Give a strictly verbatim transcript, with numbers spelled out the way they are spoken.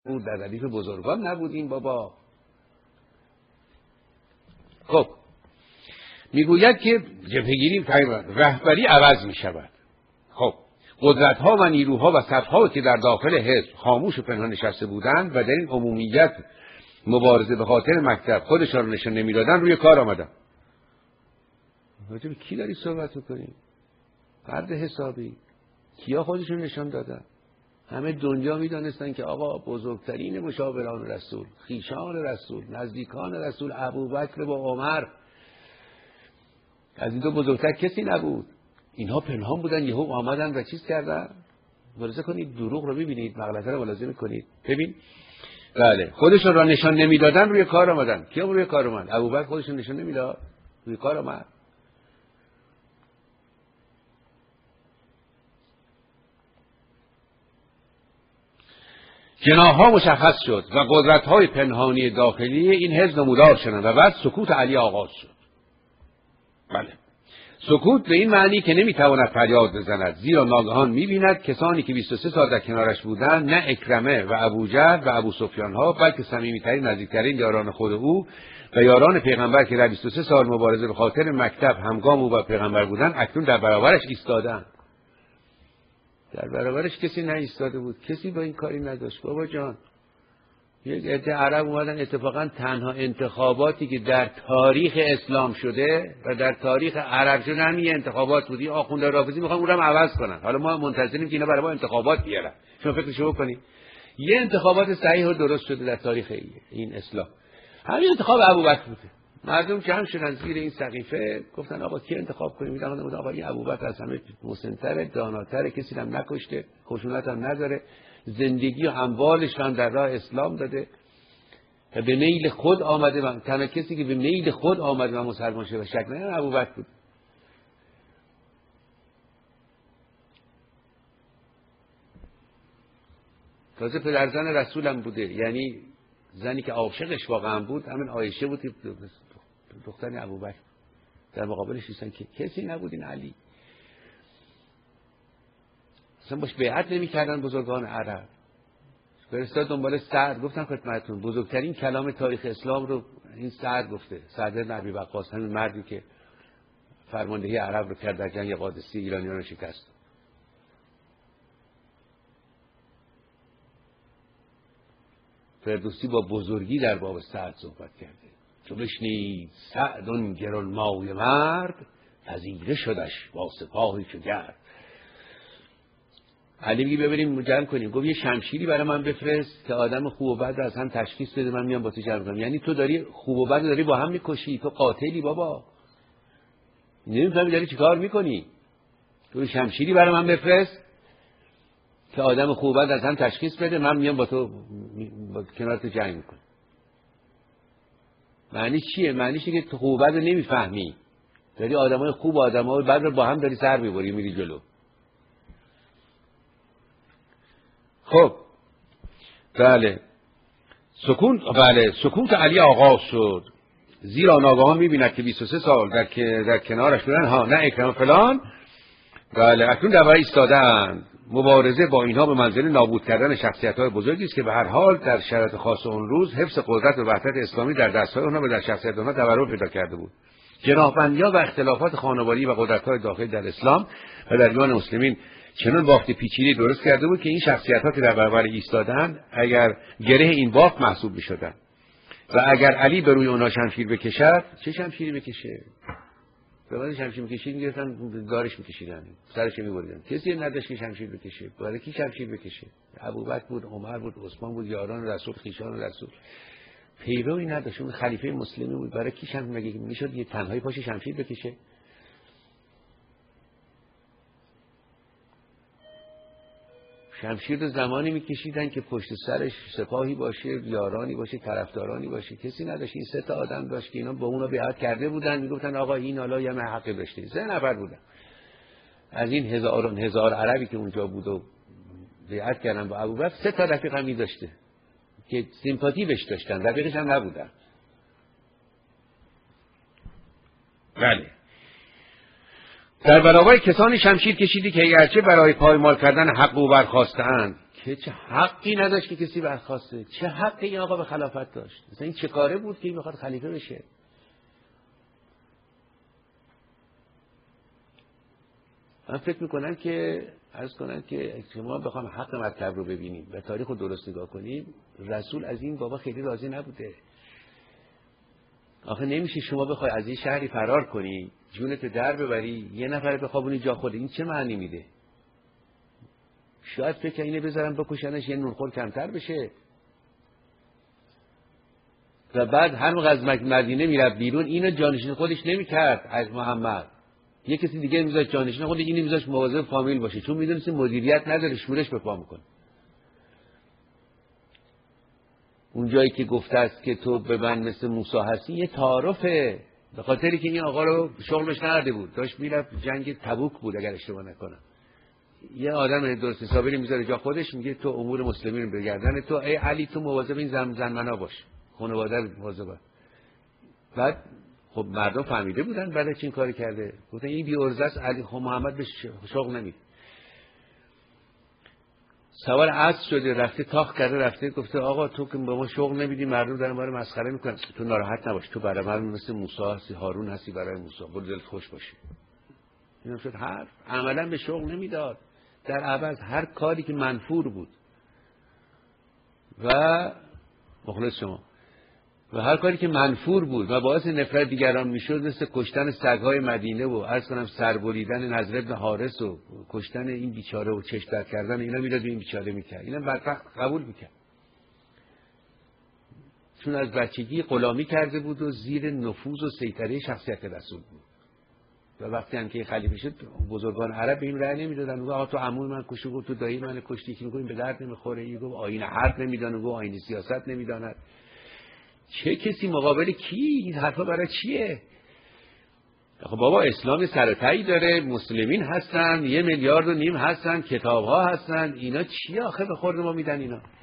بود، در ردیف بزرگان نبود این بابا. خب میگوید که جبهه‌گیری رهبری عوض می شود. خب قدرت ها و نیروها و صفها که در داخل حزب خاموش و پنهان نشسته بودند و در این عمومیت مبارزه به خاطر مکتب خودشان نشان نمیدادن روی کار آمدن. راجع به کی داری صحبت میکنی؟ فرد حسابی کیا خودشون نشان دادن؟ همه دنیا میدانستن که آقا بزرگترین مشاوران رسول، خیشان رسول، نزدیکان رسول ابوبکر و عمر، از این دو بزرگتر کسی نبود. اینها پنهان بودن، یهو آمدن و چیز کردن. ملاحظه کنید دروغ رو ببینید، مغلطه رو ملاحظه کنید. ببین بله خودشون را نشان نمیدادن روی کار آمدن. کیا روی کار آمد؟ ابوبکر خودشون نشان نمیداد، روی کار آمد. جناح‌ها مشخص شد و قدرت‌های پنهانی داخلی این حزب نمودار شدند و بعد سکوت علی آغاز شد. بله سکوت به این معنی که نمیتواند فریاد بزند، زیرا ناگهان میبیند کسانی که بیست و سه سال در کنارش بودند، نه اکرمه و ابوجهل و ابو سفیان ها، بلکه صمیمی‌ترین نزدیکترین یاران خود او و یاران پیغمبر که در بیست و سه سال مبارزه به خاطر مکتب همگام او و پیغمبر بودند، اکنون در برابرش ایستادند. در برابرش کسی نه ایستاده بود، کسی با این کاری نداشت. بابا جان یک عده عرب اومدن، اتفاقا تنها انتخاباتی که در تاریخ اسلام شده و در تاریخ عرب شده همین انتخابات بودی. آخوند رافضی میخوان اونم عوض کنن. حالا ما منتظریم که اینا برای ما انتخابات بیارن. شما فکرشو بکنید یه انتخابات صحیح و درست شده در تاریخ این اسلام، همین انتخاب ابوبکر بوده. مردم جمع شدن زیر این سقیفه، گفتن آقا کی انتخاب کنیم؟ میگن آقا این ابوبکر از همه مسن‌تره، داناتره، کسی هم نکشته، خشونت هم نداره، زندگی و اموالش هم در راه اسلام داده و به میل خود آمده. و تنها کسی که به میل خود آمده و مسلمان شده و شک نداره ابوبکر بود. تازه پدرزن رسولم بوده، یعنی زنی که عاشقش واقعا بود همین عایشه بود، دختر ابوبکر. در مقابلش ایستن که کسی نبود این علی. اصلا باش بیعت نمی‌کردن بزرگان عرب. فرستاد دنبال سعد. گفتم خدمتتون بزرگترین کلام تاریخ اسلام رو این سعد گفته. سعد بن ابی وقاص، همین مردی که فرماندهی عرب رو کرد در جنگ قادسیه، ایرانیان رو شکست. فردوسی با بزرگی در باب سعد صحبت کرده. چو بشنید سعدون گرانمایه مرد، پذیره شدش با سپاهی چو گرد. علی میگه ببریم جمع کنیم. گفت یه شمشیری برای من بفرست که آدم خوب و بد از هم تشخیص بده، من میام با تو جمع کنم. یعنی تو داری خوب و بد داری با هم میکشی، تو قاتلی بابا، نمیفهمی داری چی کار میکنی. تو شمشیری برای من بفرست که آدم خوب و بد از هم تشخیص بده، من میام با تو با کنار تو جنگ میکنم. معنی چیه؟ معنیش اینه که تو خوب و بد رو نمیفهمی، داری آدمای خوب و آدمای بد رو با هم داری سر میبری میری جلو. خب بله سکون بله سکوت علی آغاز شد، زیرا ناگهان میبیند که بیست و سه سال در, در کنارش بودن، ها نه اکرام فلان، بله اکنون در برای ایستادند. مبارزه با اینها به منزله نابود کردن شخصیت‌های بزرگی است که به هر حال در شرایط خاص اون روز حفظ قدرت و وحدت اسلامی در دست‌های آنها و در شخصیت آنها تورم پیدا کرده بود. جناح‌بندی‌ها و اختلافات خانوادگی و قدرت‌های داخلی در اسلام و در میان مسلمین چنان بافت پیچیده‌ای درست کرده بود که این شخصیت‌ها که در برابر ایستادند اگر گره این بافت محسوب می‌شدند و اگر علی به روی اونها شمشیر بکشد، چه شمشیری بکشه؟ به واسه شمشیر می‌کشید می‌گرفتن دارش می‌کشیدن، سرش می‌بریدن. کسی نداشت که شمشیر بکشه. برای کی شمشیر بکشه؟ ابوبکر بود، عمر بود، عثمان بود، یاران رسول، خویشان رسول. پیروی نداشت، اون خلیفه مسلمی بود. برای کی شمشیر مگه میشد یه تنهایی پاش شمشیر بکشه؟ شمشیر رو زمانی می‌کشیدن که پشت سرش سپاهی باشه، یارانی باشه، طرفدارانی باشه. کسی نداشت. این سه تا آدم داشت که اینا با اونا بیعت کرده بودن، میگفتن آقا این حالا یه حقی داشته. سه نفر بودن از این هزاران هزار عربی که اونجا بود و بیعت کردن با ابوبکر، سه تا رفیق هم داشته که سیمپاتی بهش داشتن، رفیقش هم نبودن. بله در برابر کسانی شمشیر کشیدی که اگرچه برای پایمال کردن حق او برخاسته‌اند، که چه حقی نداشت که کسی برخواسته؟ چه حقی این آقا به خلافت داشت؟ مثلا این چه کاره بود که این بخواد خلیفه بشه؟ من فکر میکنم که عرض کنم که شما بخوام حق مطلب رو ببینیم و تاریخ رو درست نگاه کنیم، رسول از این بابا خیلی راضی نبوده. آخه نمیشه شما بخوای از این شهری فرار کنی، جونت در ببری، یه نفر بخوابونی جا خود، این چه معنی میده؟ شاید فکر اینه بذارم بکشنش یه نونخور کمتر بشه. و بعد هر موقع از مدینه میرفت بیرون، اینو جانشین خودش نمیکرد از محمد، یه کسی دیگه میذاشت جانشین خودش، اینو میذاشت مواظب فامیل باشه، چون میدونست مدیریت نداره، شورش به پا میکنه. اون جایی که گفته است که تو به من مثل موسی هستی، یه تعارفه، به خاطری که این آقا رو شغلش نرده بود، داشت میرفت جنگ تبوک بود اگر اشتباه نکنم. یه آدم درست حسابی میذاره جا خودش، میگه تو امور مسلمین رو بگردن، تو ای علی تو مواظب این زن زنمنا باش، خانواده رو مواظب. بعد خب مردم فهمیده بودن بعد چه این کاری کرده، گفتن این بی ارزه است، علی خب محمد به شغل نمید. سوار اسب شده، رفته تاخ کرده، رفته گفته آقا تو که با ما شغل نمیدی، مردم دارن ما رو مسخره میکنن، تو ناراحت نباش، تو برای من مثل موسی هستی، هارون هستی برای موسی، برو دلت خوش باشی. اینم شد حرف. عملا به شغل نمیداد، در عوض هر کاری که منفور بود و مخلص شما و هر کاری که منفور بود و باعث نفرت دیگران میشد، مثل کشتن سگهای مدینه و عرض کنم سربریدن نضر بن حارث و کشتن این بیچاره و چشم در کردن اینا، میداد به این بیچاره میکرد، اینا بدبخت قبول میکرد، چون از بچگی غلامی کرده بود و زیر نفوذ و سیطره شخصیت رسول بود. و وقتی هم که خلیفه شد، بزرگان عرب به این رأی نمیدادن، میگه آقا تو عموی من کشتی، گفت تو دایی من کشتی، که میگه به درد نمیخوره، این گفت آیین حرب نمیدونه، گفت آیین سیاست نمیداند. چه کسی مقابل کی؟ این حرفا برای چیه؟ خب بابا اسلام سرتایی داره، مسلمین هستن، یه میلیارد و نیم هستن، کتاب ها هستن، اینا چیه آخه به خورد ما میدن اینا؟